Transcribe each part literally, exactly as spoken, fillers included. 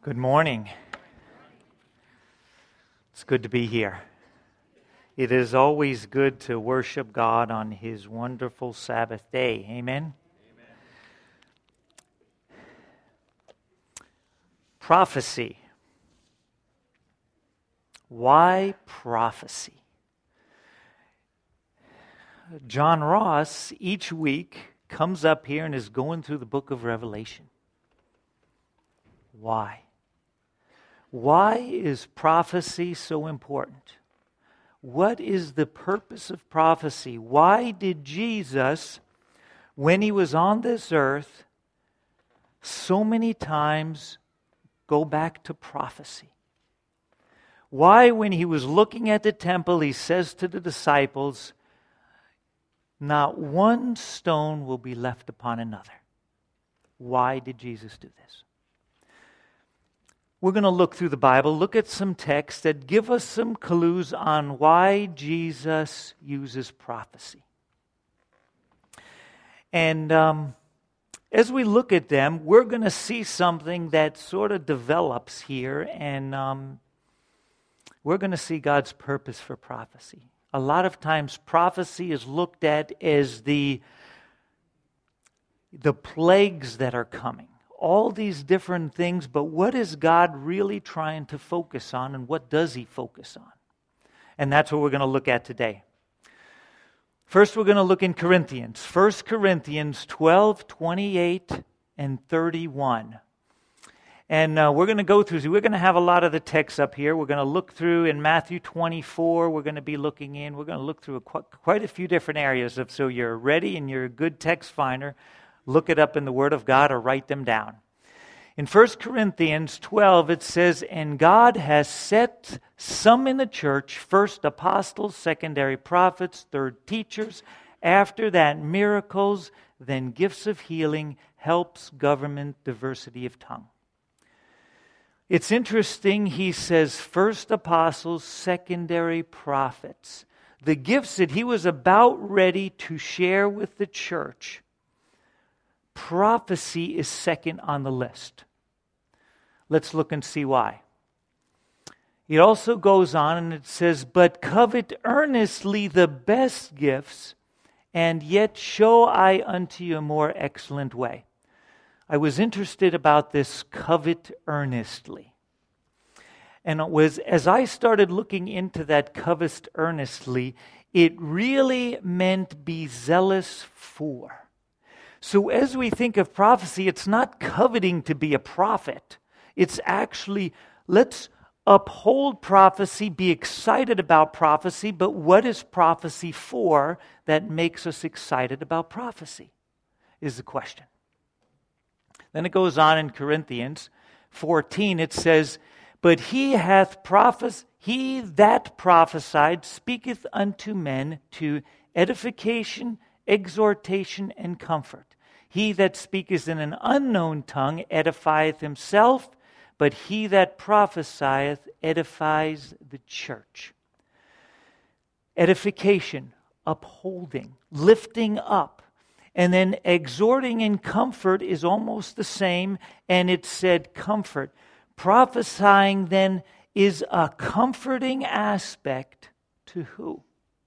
Good morning. It's good to be here. It is always good to worship God on His wonderful Sabbath day. Amen? Amen. Prophecy. Why prophecy? John Ross each week comes up here and is going through the book of Revelation. Why? Why is prophecy so important? What is the purpose of prophecy? Why did Jesus, when He was on this earth, so many times go back to prophecy? Why, when He was looking at the temple, He says to the disciples, not one stone will be left upon another? Why did Jesus do this? We're going to look through the Bible, look at some texts that give us some clues on why Jesus uses prophecy. And um, as we look at them, we're going to see something that sort of develops here, and um, we're going to see God's purpose for prophecy. A lot of times prophecy is looked at as the, the plagues that are coming. All these different things, but what is God really trying to focus on, and what does He focus on? And that's what we're going to look at today. First, we're going to look in Corinthians. First Corinthians twelve, twenty-eight, and thirty-one. And uh, we're going to go through, we're going to have a lot of the text up here. We're going to look through in Matthew twenty-four, we're going to be looking in, we're going to look through a, quite a few different areas. Of, so you're ready and you're a good text finder. Look it up in the Word of God or write them down. In First Corinthians twelve, it says, and God has set some in the church, first apostles, secondary prophets, third teachers, after that miracles, then gifts of healing, helps, government, diversity of tongue. It's interesting, he says first apostles, secondary prophets. The gifts that he was about ready to share with the church, prophecy is second on the list. Let's look and see why. It also goes on and it says, but covet earnestly the best gifts, and yet show I unto you a more excellent way. I was interested about this covet earnestly. And it was, as I started looking into that covet earnestly, it really meant be zealous for. So as we think of prophecy, it's not coveting to be a prophet. It's actually, let's uphold prophecy, be excited about prophecy, but what is prophecy for that makes us excited about prophecy is the question. Then it goes on in Corinthians fourteen, it says, but he hath prophes- he that prophesied speaketh unto men to edification, exhortation, and comfort. He that speaketh in an unknown tongue edifieth himself, but he that prophesieth edifies the church. Edification, upholding, lifting up. And then exhorting and comfort is almost the same, and it said comfort. Prophesying then is a comforting aspect to who?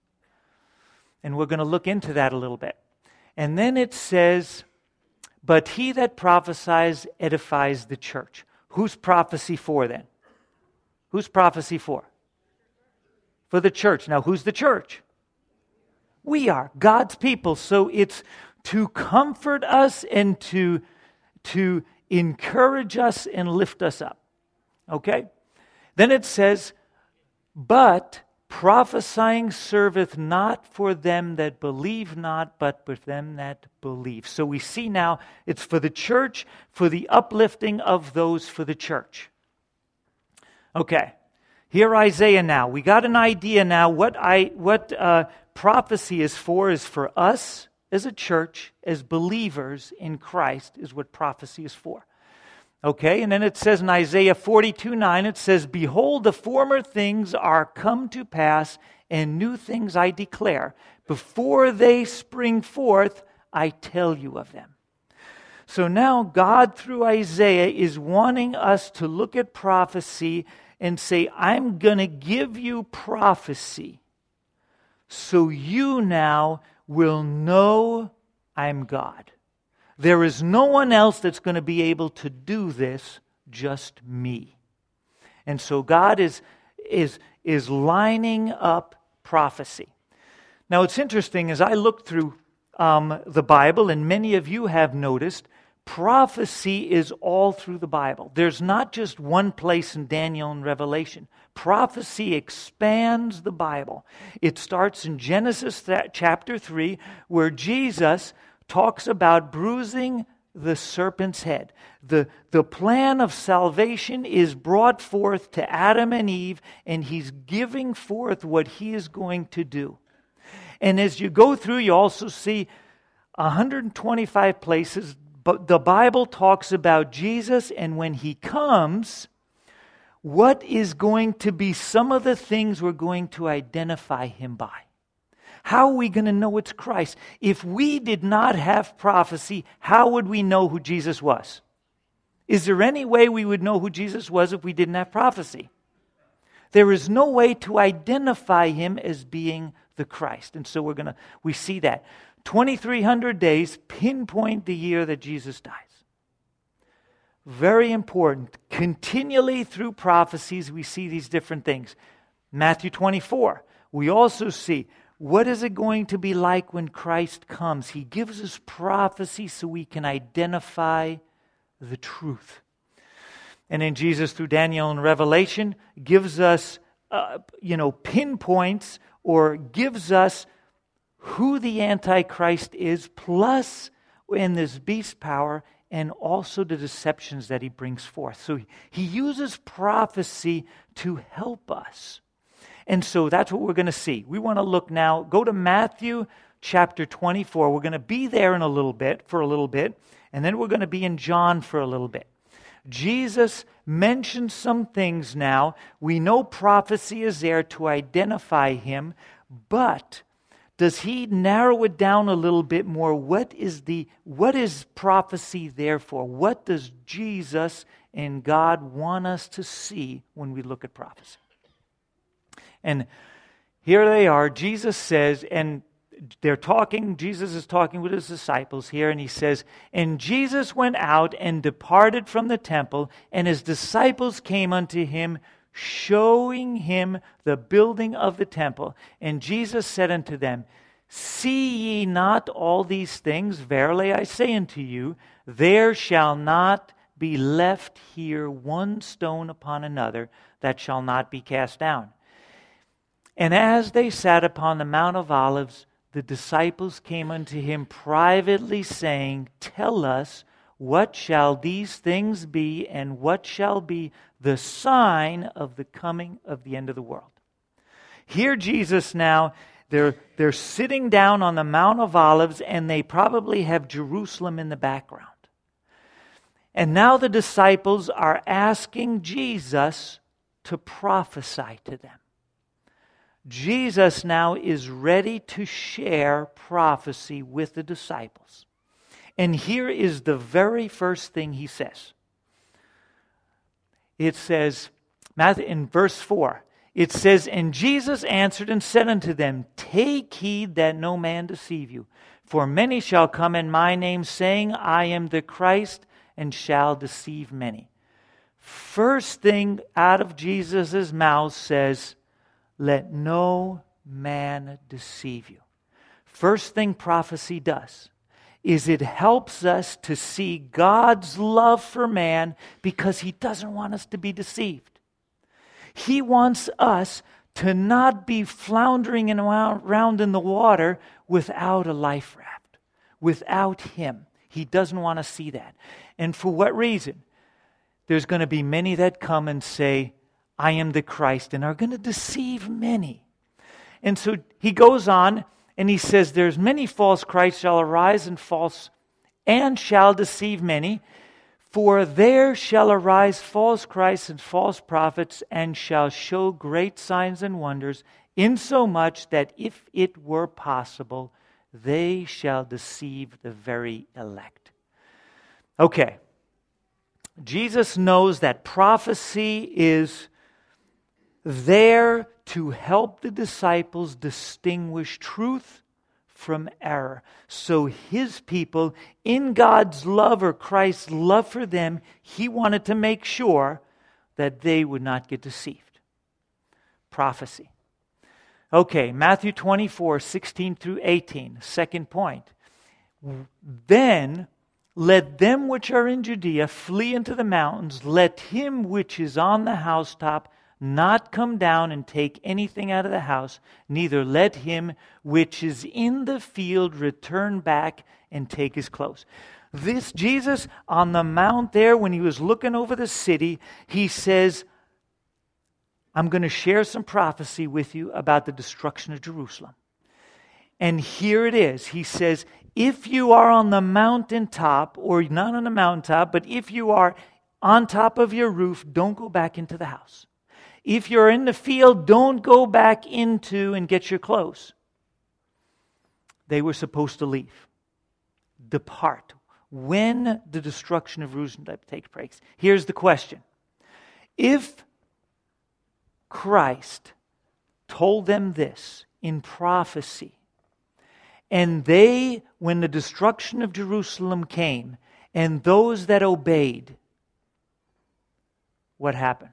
And we're going to look into that a little bit. And then it says, but he that prophesies edifies the church. Who's prophecy for then? Who's prophecy for? For the church. Now, who's the church? We are God's people. So it's to comfort us and to, to encourage us and lift us up. Okay? Then it says, but prophesying serveth not for them that believe not, but for them that believe. So we see now it's for the church, for the uplifting of those for the church. Okay, here Isaiah now. We got an idea now what I what uh, prophecy is for is for us as a church, as believers in Christ, is what prophecy is for. Okay, and then it says in Isaiah forty-two nine, it says, behold, the former things are come to pass, and new things I declare. Before they spring forth, I tell you of them. So now God, through Isaiah, is wanting us to look at prophecy and say, I'm going to give you prophecy so you now will know I'm God. There is no one else that's going to be able to do this, just me. And so God is, is, is lining up prophecy. Now it's interesting, as I look through um, the Bible, and many of you have noticed, prophecy is all through the Bible. There's not just one place in Daniel and Revelation. Prophecy expands the Bible. It starts in Genesis chapter three, where Jesus talks about bruising the serpent's head. The, the plan of salvation is brought forth to Adam and Eve, and he's giving forth what he is going to do. And as you go through, you also see one hundred twenty-five places, but the Bible talks about Jesus, and when he comes, what is going to be some of the things we're going to identify him by. How are we going to know it's Christ? If we did not have prophecy, how would we know who Jesus was? Is there any way we would know who Jesus was if we didn't have prophecy? There is no way to identify him as being the Christ. And so we're going to, we see that. twenty-three hundred days pinpoint the year that Jesus dies. Very important. Continually through prophecies, we see these different things. Matthew twenty-four, we also see, what is it going to be like when Christ comes? He gives us prophecy so we can identify the truth. And then Jesus, through Daniel and Revelation, gives us, uh, you know, pinpoints or gives us who the Antichrist is, plus in this beast power, and also the deceptions that he brings forth. So he uses prophecy to help us. And so that's what we're going to see. We want to look now, go to Matthew chapter twenty-four. We're going to be there in a little bit, for a little bit, and then we're going to be in John for a little bit. Jesus mentions some things now. We know prophecy is there to identify him, but does he narrow it down a little bit more? What is the what is prophecy there for? What does Jesus and God want us to see when we look at prophecy? And here they are. Jesus says, and they're talking, Jesus is talking with his disciples here, and he says, and Jesus went out and departed from the temple, and his disciples came unto him, showing him the building of the temple. And Jesus said unto them, see ye not all these things? Verily I say unto you, there shall not be left here one stone upon another that shall not be cast down. And as they sat upon the Mount of Olives, the disciples came unto him privately, saying, tell us, what shall these things be, and what shall be the sign of the coming of the end of the world? Here Jesus now, they're, they're sitting down on the Mount of Olives, and they probably have Jerusalem in the background. And now the disciples are asking Jesus to prophesy to them. Jesus now is ready to share prophecy with the disciples. And here is the very first thing he says. It says, in verse four, it says, and Jesus answered and said unto them, take heed that no man deceive you. For many shall come in my name, saying, I am the Christ, and shall deceive many. First thing out of Jesus' mouth says, let no man deceive you. First thing prophecy does is it helps us to see God's love for man because he doesn't want us to be deceived. He wants us to not be floundering around in the water without a life raft, without him. He doesn't want to see that. And for what reason? There's going to be many that come and say, I am the Christ, and are going to deceive many. And so he goes on, and he says, there's many false Christs shall arise and false, and shall deceive many. For there shall arise false Christs and false prophets, and shall show great signs and wonders, insomuch that if it were possible, they shall deceive the very elect. Okay. Jesus knows that prophecy is there to help the disciples distinguish truth from error. So his people, in God's love or Christ's love for them, he wanted to make sure that they would not get deceived. Prophecy. Okay, Matthew twenty-four, sixteen through eighteen, second point. Then let them which are in Judea flee into the mountains. Let him which is on the housetop not come down and take anything out of the house. Neither let him which is in the field return back and take his clothes. This Jesus on the mount there, when he was looking over the city, he says, I'm going to share some prophecy with you about the destruction of Jerusalem. And here it is. He says, if you are on the mountaintop, or not on the mountaintop, but if you are on top of your roof, don't go back into the house. If you're in the field, don't go back into and get your clothes. They were supposed to leave. Depart. When the destruction of Jerusalem takes place. Here's the question. If Christ told them this in prophecy, and they, when the destruction of Jerusalem came, and those that obeyed, what happened?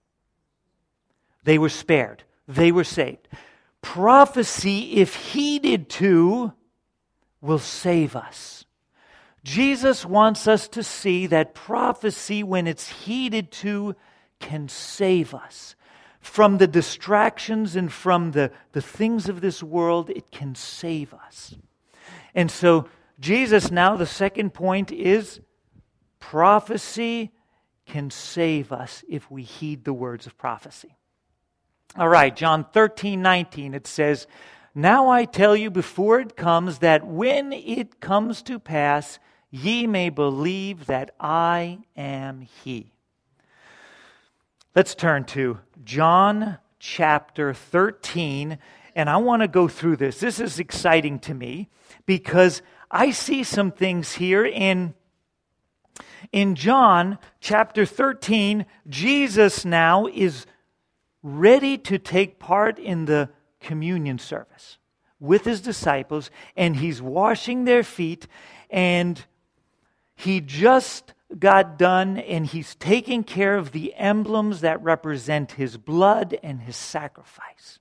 They were spared. They were saved. Prophecy, if heeded to, will save us. Jesus wants us to see that prophecy, when it's heeded to, can save us. From the distractions and from the, the things of this world, it can save us. And so, Jesus now, the second point is, prophecy can save us if we heed the words of prophecy. All right, John thirteen nineteen, it says, now I tell you before it comes, that when it comes to pass, ye may believe that I am He. Let's turn to John chapter thirteen, and I want to go through this. This is exciting to me because I see some things here in, in John chapter thirteen. Jesus now is ready to take part in the communion service with his disciples, and he's washing their feet, and he just got done, and he's taking care of the emblems that represent his blood and his sacrifice.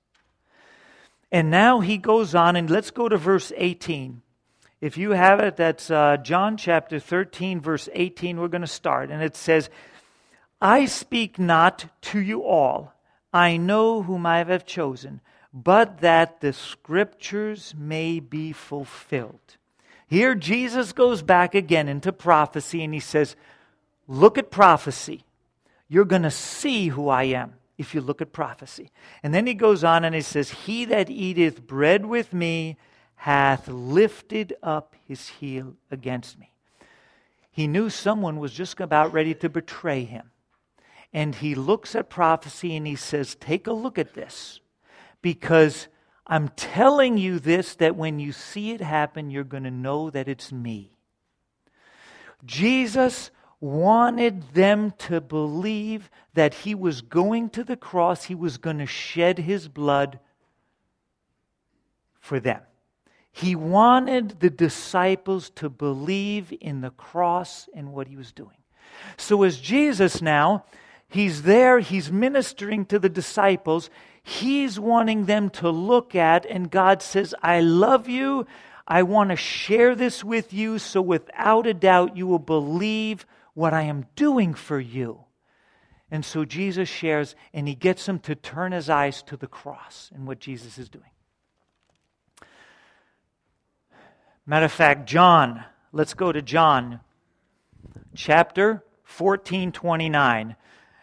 And now he goes on, and let's go to verse eighteen. If you have it, that's uh, John chapter thirteen, verse eighteen. We're going to start, and it says, I speak not to you all. I know whom I have chosen, but that the scriptures may be fulfilled. Here Jesus goes back again into prophecy, and he says, look at prophecy. You're going to see who I am if you look at prophecy. And then he goes on and he says, he that eateth bread with me hath lifted up his heel against me. He knew someone was just about ready to betray him. And he looks at prophecy and he says, take a look at this, because I'm telling you this, that when you see it happen, you're going to know that it's me. Jesus wanted them to believe that he was going to the cross. He was going to shed his blood for them. He wanted the disciples to believe in the cross and what he was doing. So as Jesus now, he's there, he's ministering to the disciples. He's wanting them to look at, and God says, I love you. I want to share this with you, so without a doubt you will believe what I am doing for you. And so Jesus shares, and he gets them to turn his eyes to the cross and what Jesus is doing. Matter of fact, John, let's go to John chapter fourteen twenty-nine.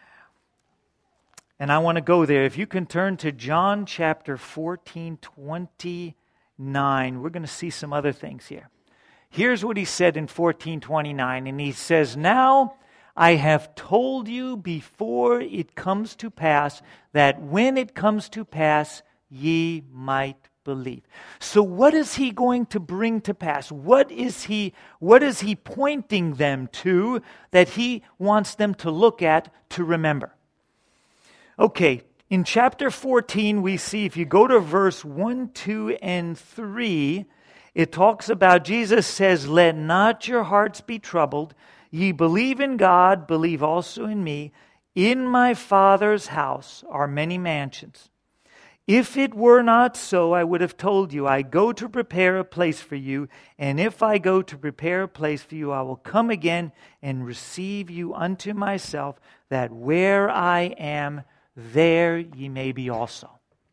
And I want to go there. If you can turn to John chapter fourteen twenty-nine, we're going to see some other things here. Here's what he said in fourteen twenty-nine, and he says, now I have told you before it comes to pass, that when it comes to pass, ye might believe. So what is he going to bring to pass? What is he, what is he pointing them to that he wants them to look at, to remember? Okay, in chapter fourteen, we see, if you go to verse one, two, and three, it talks about, Jesus says, "Let not your hearts be troubled. Ye believe in God, believe also in me. In my Father's house are many mansions. If it were not so, I would have told you, I go to prepare a place for you. And if I go to prepare a place for you, I will come again and receive you unto myself, that where I am, there ye may be also."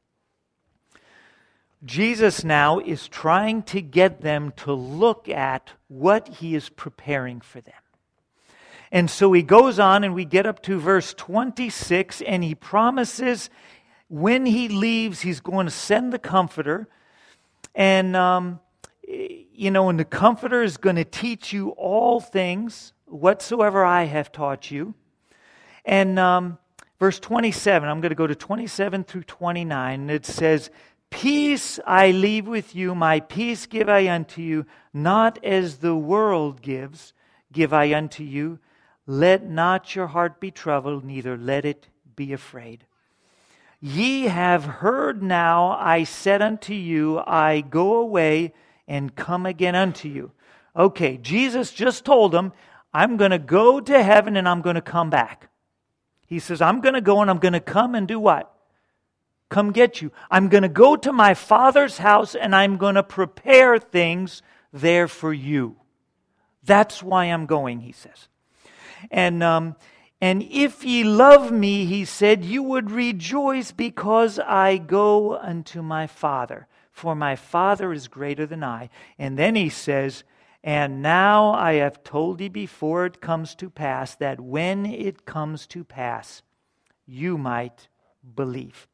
Jesus now is trying to get them to look at what he is preparing for them. And so he goes on, and we get up to verse twenty-six, and he promises when he leaves, he's going to send the Comforter. And, um, you know, and the Comforter is going to teach you all things, whatsoever I have taught you. And um, verse twenty-seven, I'm going to go to twenty-seven through twenty-nine, and it says, "Peace I leave with you, my peace give I unto you, not as the world gives, give I unto you. Let not your heart be troubled, neither let it be afraid. Ye have heard now, I said unto you, I go away and come again unto you." Okay, Jesus just told them, I'm going to go to heaven and I'm going to come back. He says, I'm going to go and I'm going to come and do what? Come get you. I'm going to go to my Father's house and I'm going to prepare things there for you. That's why I'm going, he says. And um, and if ye love me, he said, you would rejoice because I go unto my Father. For my Father is greater than I. And then he says, and now I have told thee before it comes to pass, that when it comes to pass, you might believe.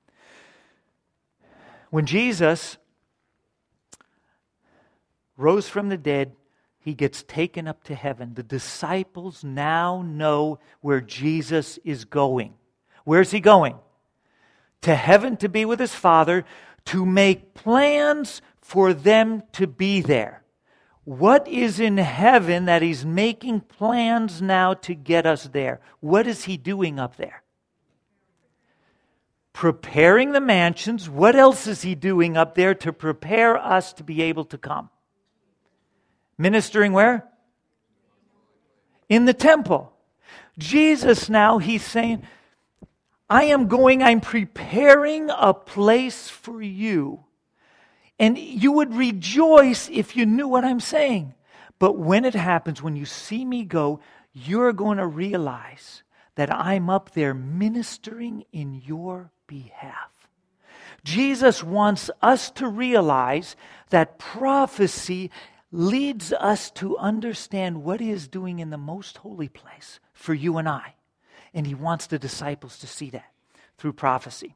When Jesus rose from the dead, he gets taken up to heaven. The disciples now know where Jesus is going. Where's he going? To heaven to be with his Father, to make plans for them to be there. What is in heaven that he's making plans now to get us there? What is he doing up there? Preparing the mansions. What else is he doing up there to prepare us to be able to come? Ministering where? In the temple. Jesus now, he's saying, I am going, I'm preparing a place for you. And you would rejoice if you knew what I'm saying. But when it happens, when you see me go, you're going to realize that I'm up there ministering in your behalf. Jesus wants us to realize that prophecy leads us to understand what he is doing in the most holy place for you and I. And he wants the disciples to see that through prophecy.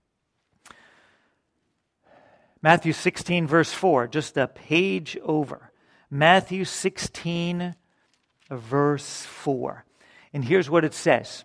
Matthew sixteen, verse four, just a page over. Matthew sixteen, verse four. And here's what it says.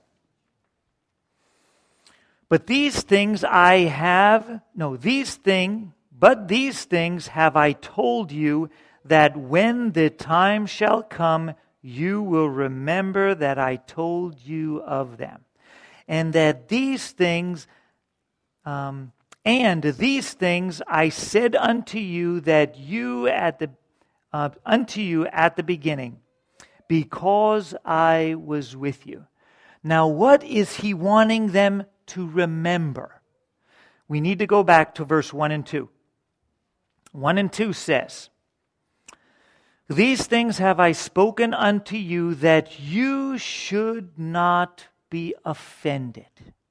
But these things I have, no, these things, but these things have I told you, that when the time shall come, you will remember that I told you of them. And that these things, um, and these things I said unto you that you at the, uh, unto you at the beginning, because I was with you. Now, what is he wanting them to remember? We need to go back to verse one and two. one and two says, these things have I spoken unto you, that you should not be offended.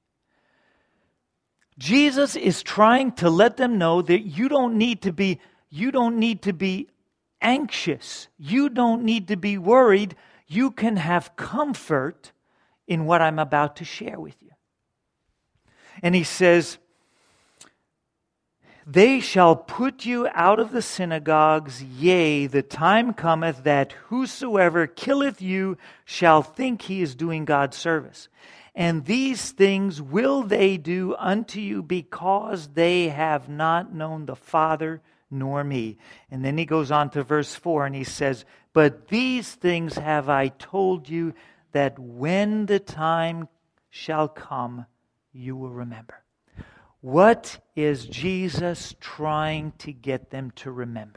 Jesus is trying to let them know that you don't need to be, you don't need to be anxious. You don't need to be worried. You can have comfort in what I'm about to share with you. And he says, They shall put you out of the synagogues, yea, the time cometh that whosoever killeth you shall think he is doing God service. And these things will they do unto you because they have not known the Father nor me. And then he goes on to verse four and he says, but these things have I told you, that when the time shall come, you will remember. What is Jesus trying to get them to remember?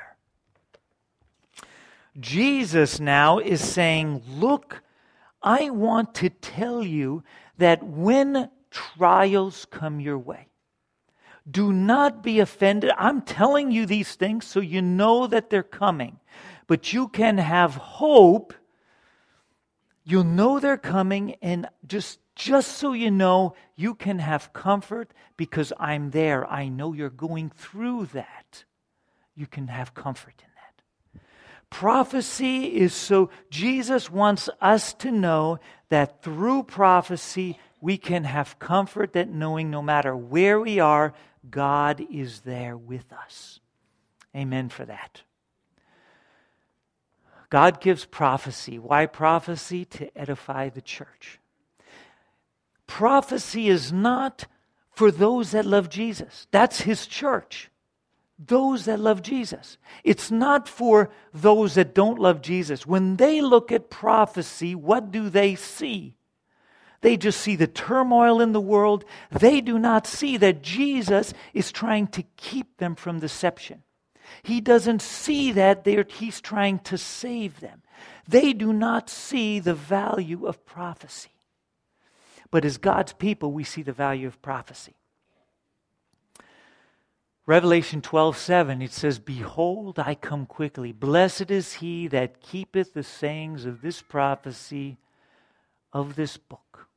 Jesus now is saying, look, I want to tell you that when trials come your way, do not be offended. I'm telling you these things so you know that they're coming. But you can have hope. You'll know they're coming, and just Just so you know, you can have comfort because I'm there. I know you're going through that. You can have comfort in that. Prophecy is so, Jesus wants us to know that through prophecy, we can have comfort that knowing no matter where we are, God is there with us. Amen for that. God gives prophecy. Why prophecy? To edify the church. Prophecy is not for those that love Jesus. That's His church. Those that love Jesus. It's not for those that don't love Jesus. When they look at prophecy, what do they see? They just see the turmoil in the world. They do not see that Jesus is trying to keep them from deception. He doesn't see that He's trying to save them. They do not see the value of prophecy. But as God's people, we see the value of prophecy. Revelation twelve seven, it says, behold, I come quickly. Blessed is he that keepeth the sayings of this prophecy of this book.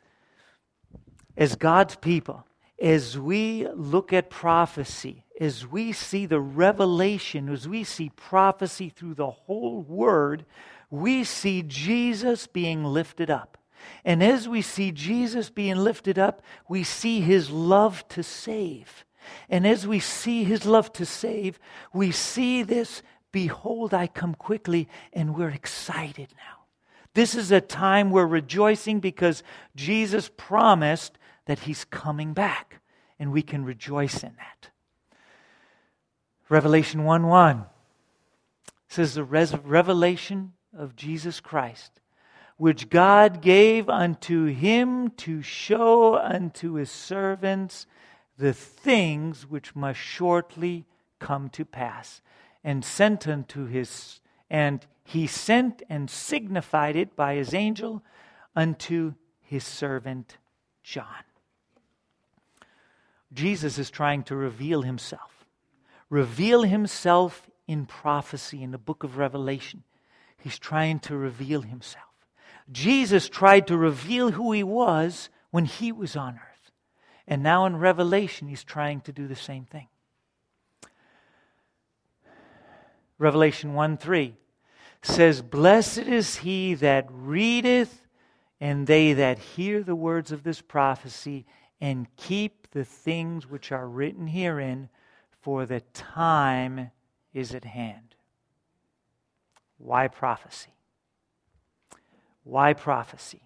As God's people, as we look at prophecy, as we see the revelation, as we see prophecy through the whole Word, we see Jesus being lifted up. And as we see Jesus being lifted up, we see His love to save. And as we see His love to save, we see this, behold, I come quickly, and we're excited now. This is a time we're rejoicing because Jesus promised that He's coming back, and we can rejoice in that. Revelation one one says the res- revelation of Jesus Christ, which God gave unto Him to show unto His servants the things which must shortly come to pass, and sent unto His, and He sent and signified it by His angel unto His servant John. Jesus is trying to reveal Himself. Reveal Himself in prophecy in the book of Revelation. He's trying to reveal Himself. Jesus tried to reveal who He was when He was on earth. And now in Revelation, He's trying to do the same thing. Revelation one three says, blessed is he that readeth, and they that hear the words of this prophecy, and keep the things which are written herein, for the time is at hand. Why prophecy? Why prophecy?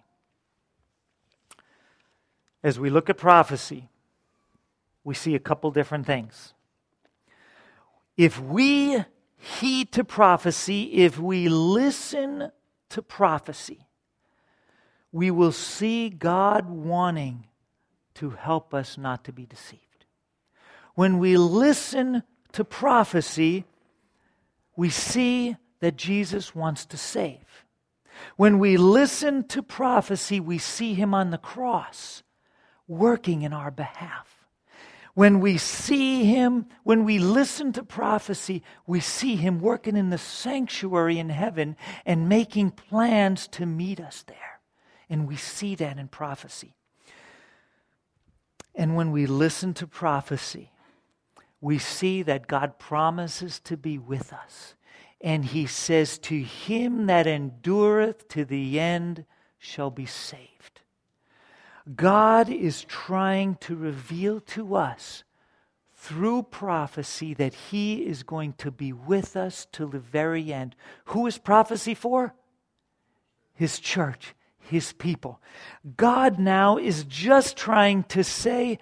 As we look at prophecy, we see a couple different things. If we heed to prophecy, if we listen to prophecy, we will see God wanting to help us not to be deceived. When we listen to prophecy, we see that Jesus wants to save. When we listen to prophecy, we see Him on the cross working in our behalf. When we see Him, when we listen to prophecy, we see Him working in the sanctuary in heaven and making plans to meet us there. And we see that in prophecy. And when we listen to prophecy, we see that God promises to be with us. And He says, to him that endureth to the end shall be saved. God is trying to reveal to us through prophecy that he is going to be with us till the very end. Who is prophecy for? His church, his people. God now is just trying to say,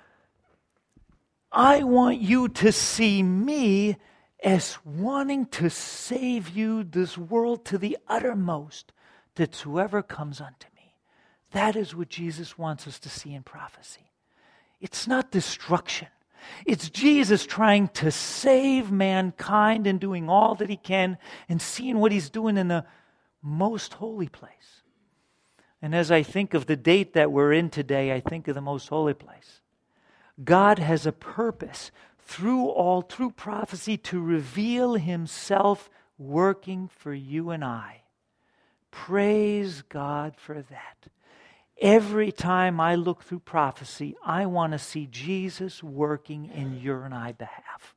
I want you to see me as wanting to save you, this world, to the uttermost, that whoever comes unto me. That is what Jesus wants us to see in prophecy. It's not destruction. It's Jesus trying to save mankind and doing all that he can and seeing what he's doing in the most holy place. And as I think of the date that we're in today, I think of the most holy place. God has a purpose through all, through prophecy, to reveal himself working for you and I. Praise God for that. Every time I look through prophecy, I want to see Jesus working in your and I behalf.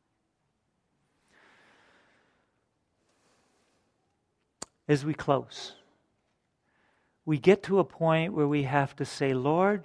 As we close, we get to a point where we have to say, Lord,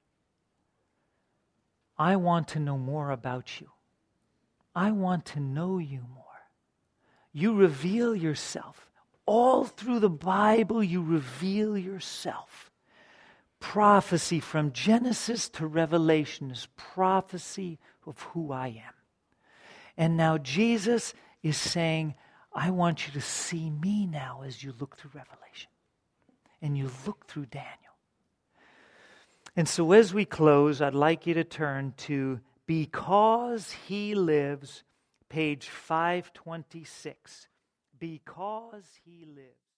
I want to know more about you. I want to know you more. You reveal yourself. All through the Bible, you reveal yourself. Prophecy from Genesis to Revelation is prophecy of who I am. And now Jesus is saying, I want you to see me now as you look through Revelation. And you look through Daniel. And so as we close, I'd like you to turn to Because He Lives, page five twenty-six. Because He Lives.